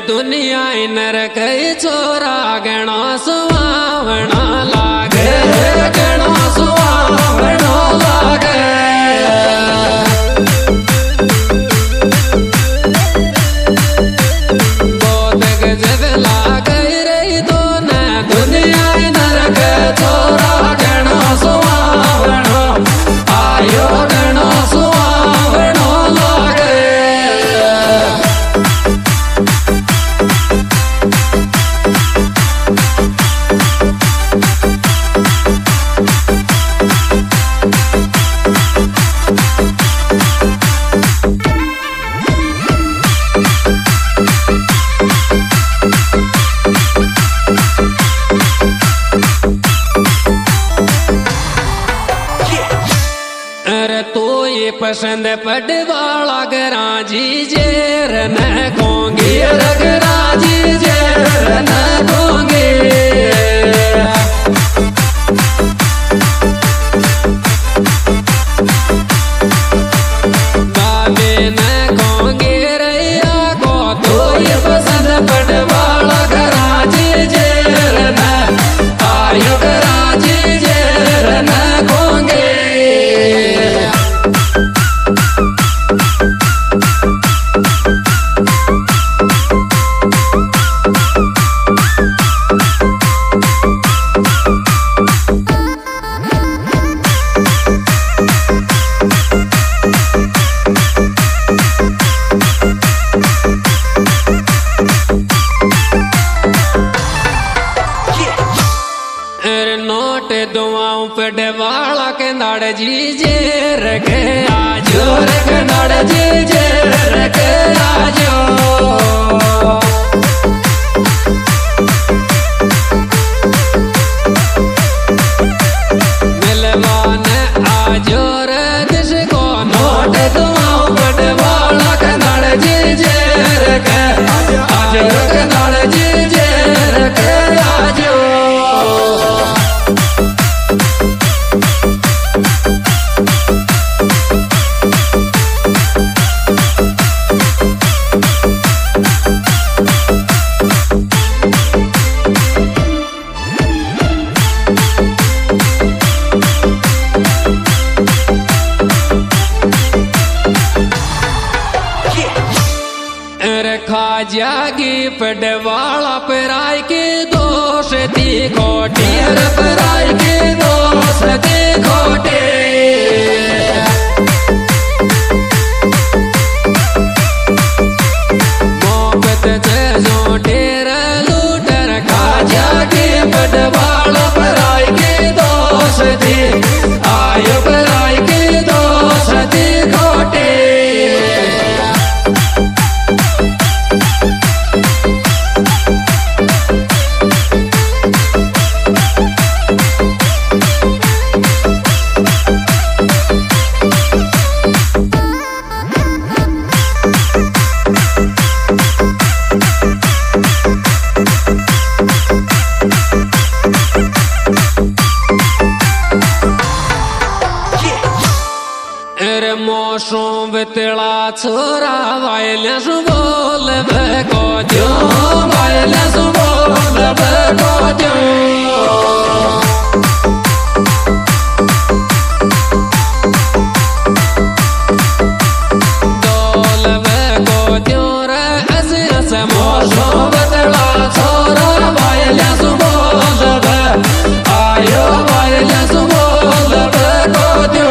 दुनिया नरक छोरा गणा सुहावना लागे गणा सुहावना लागे बहुत गजब लागे रही तो न दुनिया नरक छोरा गणा सुहावना आयो गणा सुहावना लागे। पसंद पड़ वाला गराजी जेर न खोंगे रगराजी जेर न खोंगे बाबे न खोंगे रैया को तो ये पसंद पड़ वाला गराजी जेर न आयो गराजी जेर न खोंगे। नोट दुआओं पे वाला के नाड़ जी जेर के आजो रे नाड़ जी जेर के आजो मिलवान आजो रे जिसको नोट दुआओं पे वाला के नाड़ जी जेर के आजो रे नाड़ जी जेर के आजो। जागी पड़वाला पराई के दोष थी खोटी पराई के दोष थी खोटे मोहब्बत से जो ढेर लूटर खा जागी पड़वाला पराई के दोष थी आयो पराई के दोष थी खोटे। मोशों बितला छोरा वायले सुबोल बको जो वायले सुबोल बको जो दोल बको जो रे ऐसे ऐसे मोशों बितला छोरा वायले सुबोल बको आयो वायले सुबोल बको जो।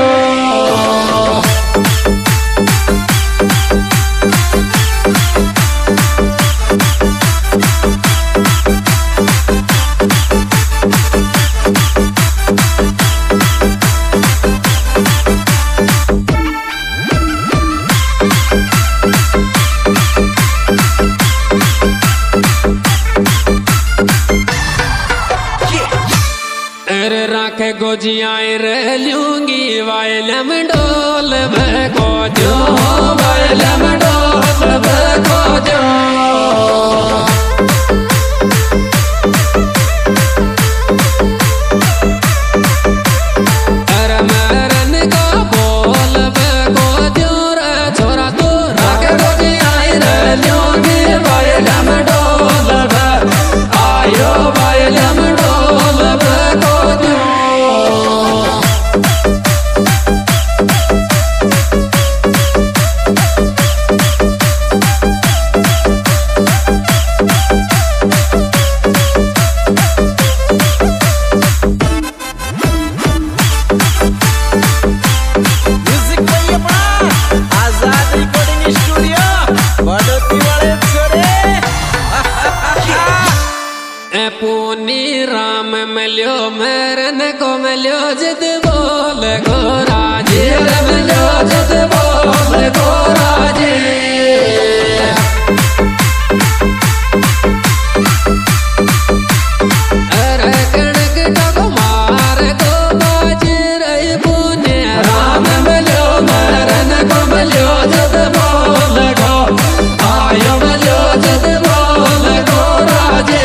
राखे गोजियाँ रह लूंगी वायलम डोल बको जो वायलम डोल बको जो अरमरन को बोल बको जो छोरा तू राखे गोजियाँ रह लूंगी वायलम बड़ोती वाले छोरे पूनी राम मिलो मरन को मिलो जिद बोल गोराजी मिलो जिद बोल गोराजी अरे कणक टको मार को बाजी रही पूनी राम मिलो मरन को मिलो जिद बोल गो आयो मिलो जिद बोल गोराजी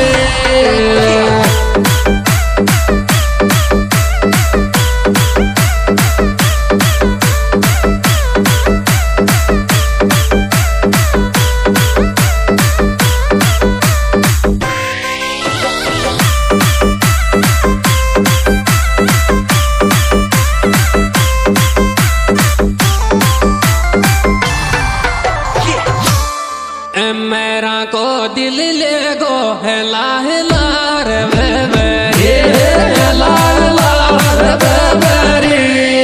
मेरा को दिल ले गो हेला हेला रे बेबरी हेला हेला रे बेबरी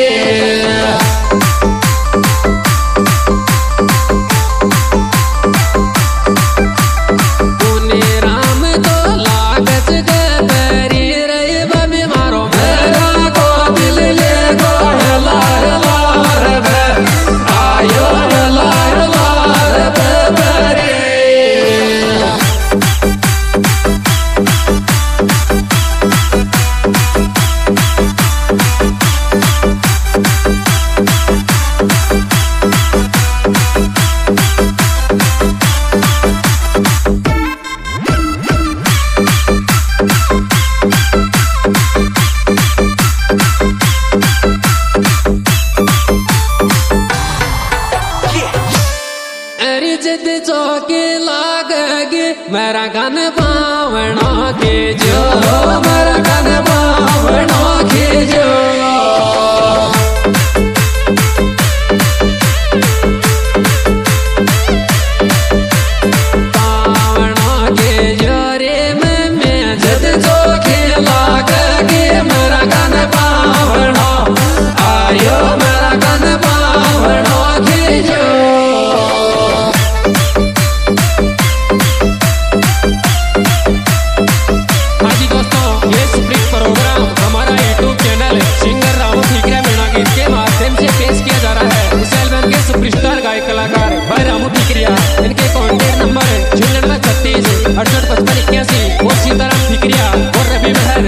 पुनी राम को लागत गबरी रे बबी मारो मेरा को दिल ले गो हेला हेला रे बे आयो हेला हेला रे बेबरी जिद चौकी लागेगी मेरा गन बावणा की जो मेरा गन बावणा की जो बावणा की जो रे मैं जिद चौकी लागेगी मेरा गन बावणा आयो मेरा गन बावणा की जो कलाकार भाई रामू ठिकरिया इनके कॉन्टेक्ट नंबर है 96 38 55 81 और सीताराम ठिकरिया और रवि मेहर।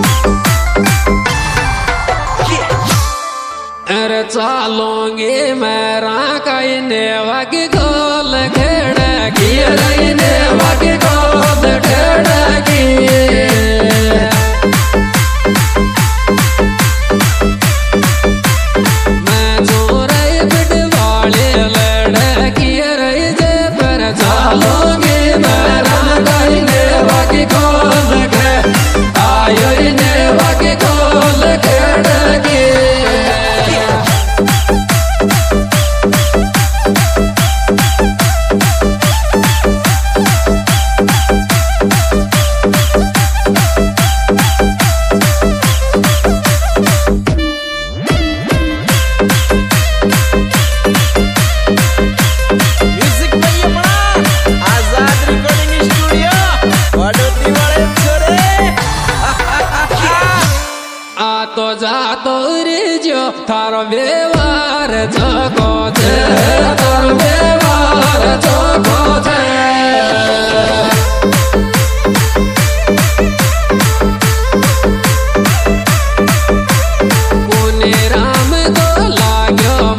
अरे चालूंगी मेरा कई नेवा की गोल घेड़गी रही नेवा की गोल घेड़गी तो जातो रे जो थारो व्यवहार जो को थारो व्यवहार जो